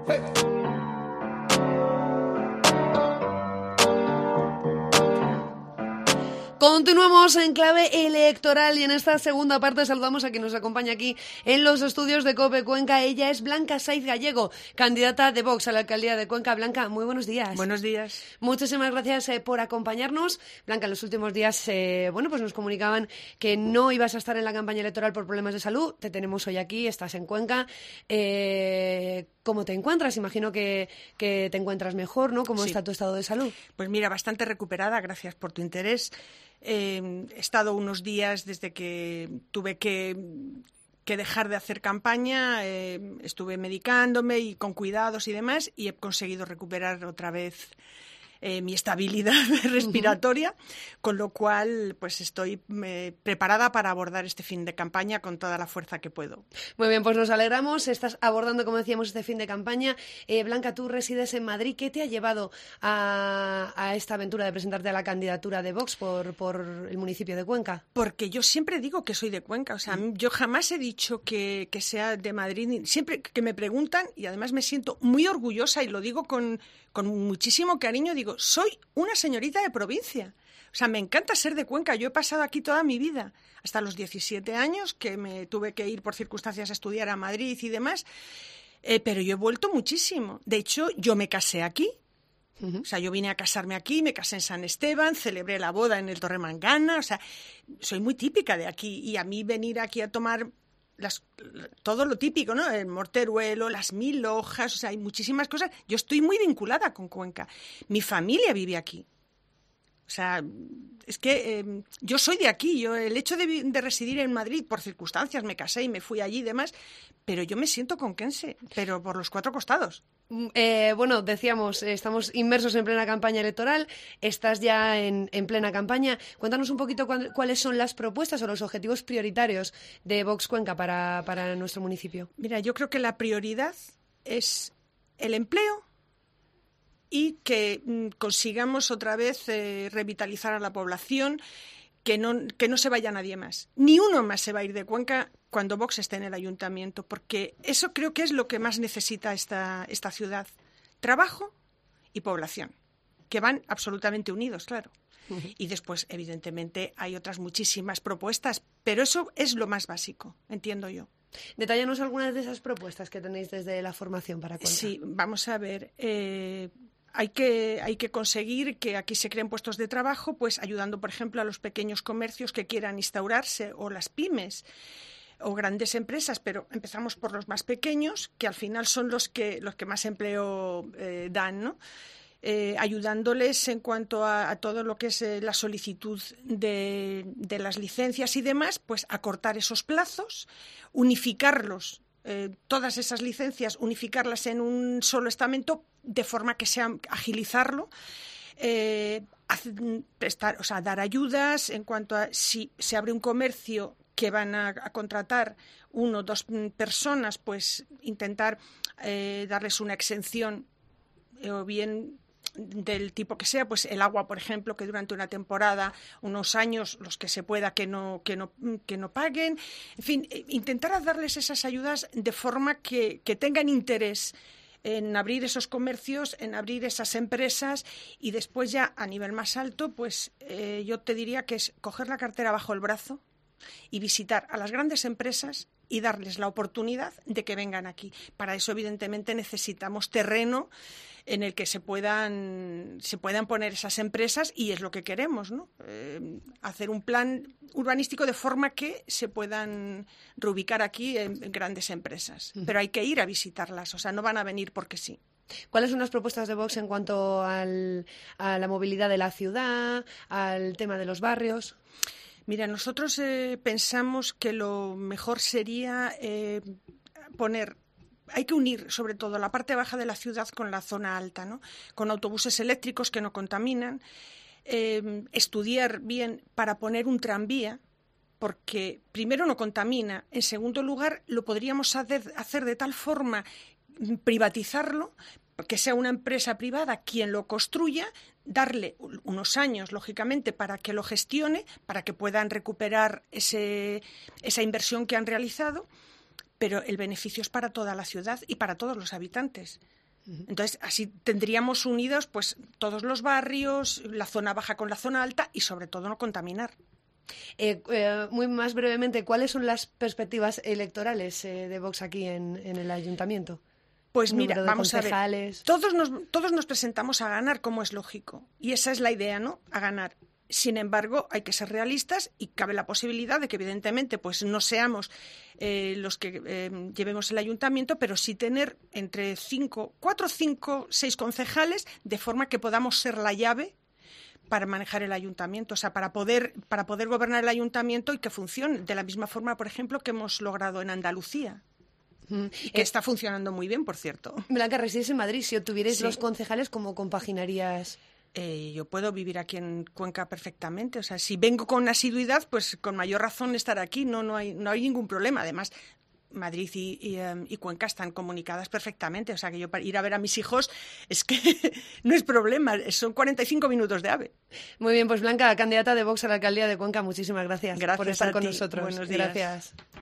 Continuamos en clave electoral y en esta segunda parte saludamos a quien nos acompaña aquí en los estudios de COPE Cuenca. Ella es Blanca Saiz Gallego, candidata de Vox a la alcaldía de Cuenca. Blanca, muy buenos días. Buenos días. Muchísimas gracias por acompañarnos. Blanca, en los últimos días pues nos comunicaban que no ibas a estar en la campaña electoral por problemas de salud. Te tenemos hoy aquí, estás en Cuenca. ¿Cómo te encuentras? Imagino que te encuentras mejor, ¿no? ¿Cómo está tu estado de salud? Pues mira, bastante recuperada, gracias por tu interés. He estado unos días desde que tuve que dejar de hacer campaña, estuve medicándome y con cuidados y demás, y he conseguido recuperar otra vez mi estabilidad respiratoria, con lo cual pues estoy preparada para abordar este fin de campaña con toda la fuerza que puedo. Muy bien, pues nos alegramos. Estás abordando, como decíamos, este fin de campaña. Blanca, tú resides en Madrid. ¿Qué te ha llevado a esta aventura de presentarte a la candidatura de Vox por el municipio de Cuenca? Porque yo siempre digo que soy de Cuenca. O sea, yo jamás he dicho que sea de Madrid. Siempre que me preguntan, y además me siento muy orgullosa y lo digo con muchísimo cariño, digo, soy una señorita de provincia. O sea, me encanta ser de Cuenca. Yo he pasado aquí toda mi vida, hasta los 17 años, que me tuve que ir por circunstancias a estudiar a Madrid y demás, pero yo he vuelto muchísimo. De hecho, yo me casé aquí. O sea, yo vine a casarme aquí, me casé en San Esteban, celebré la boda en el Torremangana. O sea, soy muy típica de aquí. Y a mí venir aquí a tomar todo lo típico, ¿no? El morteruelo, las 1000 hojas, o sea, hay muchísimas cosas. Yo estoy muy vinculada con Cuenca. Mi familia vive aquí. O sea, es que yo soy de aquí. El hecho de residir en Madrid por circunstancias, me casé y me fui allí y demás, pero yo me siento conquense, pero por los 4 costados. Bueno, decíamos, estamos inmersos en plena campaña electoral, estás ya en plena campaña. Cuéntanos un poquito cuáles son las propuestas o los objetivos prioritarios de Vox Cuenca para nuestro municipio. Mira, yo creo que la prioridad es el empleo y que consigamos otra vez revitalizar a la población, que no se vaya nadie más. Ni uno más se va a ir de Cuenca cuando Vox esté en el ayuntamiento, porque eso creo que es lo que más necesita esta ciudad. Trabajo y población, que van absolutamente unidos, claro. Y después, evidentemente, hay otras muchísimas propuestas, pero eso es lo más básico, entiendo yo. Detállanos algunas de esas propuestas que tenéis desde la formación para Cuenca. Sí, vamos a ver. Hay que conseguir que aquí se creen puestos de trabajo, pues ayudando, por ejemplo, a los pequeños comercios que quieran instaurarse, o las pymes o grandes empresas, pero empezamos por los más pequeños, que al final son los que más empleo dan, ¿no? Ayudándoles en cuanto a todo lo que es la solicitud de las licencias y demás, pues acortar esos plazos, unificarlos, todas esas licencias, unificarlas en un solo estamento, de forma que sea agilizarlo, dar ayudas en cuanto a si se abre un comercio que van a contratar 1 o 2 personas, pues intentar darles una exención, o bien del tipo que sea, pues el agua, por ejemplo, que durante una temporada, unos años, los que se pueda, que no paguen. En fin, intentar darles esas ayudas de forma que tengan interés en abrir esos comercios, en abrir esas empresas, y después ya a nivel más alto, pues yo te diría que es coger la cartera bajo el brazo y visitar a las grandes empresas y darles la oportunidad de que vengan aquí. Para eso, evidentemente, necesitamos terreno en el que se puedan poner esas empresas, y es lo que queremos, ¿no? Hacer un plan urbanístico de forma que se puedan reubicar aquí en grandes empresas. Pero hay que ir a visitarlas, o sea, no van a venir porque sí. ¿Cuáles son las propuestas de Vox en cuanto a la movilidad de la ciudad, al tema de los barrios? Mira, nosotros pensamos que lo mejor sería hay que unir sobre todo la parte baja de la ciudad con la zona alta, ¿no? Con autobuses eléctricos que no contaminan, estudiar bien para poner un tranvía, porque primero no contamina, en segundo lugar lo podríamos hacer de tal forma, privatizarlo, que sea una empresa privada quien lo construya, darle unos años, lógicamente, para que lo gestione, para que puedan recuperar esa inversión que han realizado, pero el beneficio es para toda la ciudad y para todos los habitantes. Entonces, así tendríamos unidos pues todos los barrios, la zona baja con la zona alta y sobre todo no contaminar. Muy más brevemente, ¿cuáles son las perspectivas electorales de Vox aquí en el ayuntamiento? Pues mira, vamos a ver, todos nos presentamos a ganar, como es lógico, y esa es la idea, ¿no? A ganar. Sin embargo, hay que ser realistas y cabe la posibilidad de que, evidentemente, pues no seamos los que llevemos el ayuntamiento, pero sí tener entre 4, 5, 6 concejales, de forma que podamos ser la llave para manejar el ayuntamiento, o sea, para poder gobernar el ayuntamiento y que funcione de la misma forma, por ejemplo, que hemos logrado en Andalucía. Que está funcionando muy bien, por cierto. Blanca, resides en Madrid. Si obtuvierais los concejales, ¿cómo compaginarías? Yo puedo vivir aquí en Cuenca perfectamente. O sea, si vengo con asiduidad, pues con mayor razón estar aquí. No hay ningún problema. Además, Madrid y Cuenca están comunicadas perfectamente. O sea, que yo para ir a ver a mis hijos es que no es problema. Son 45 minutos de AVE. Muy bien, pues Blanca, candidata de Vox a la alcaldía de Cuenca, muchísimas gracias por estar con nosotros. Buenos días. Gracias.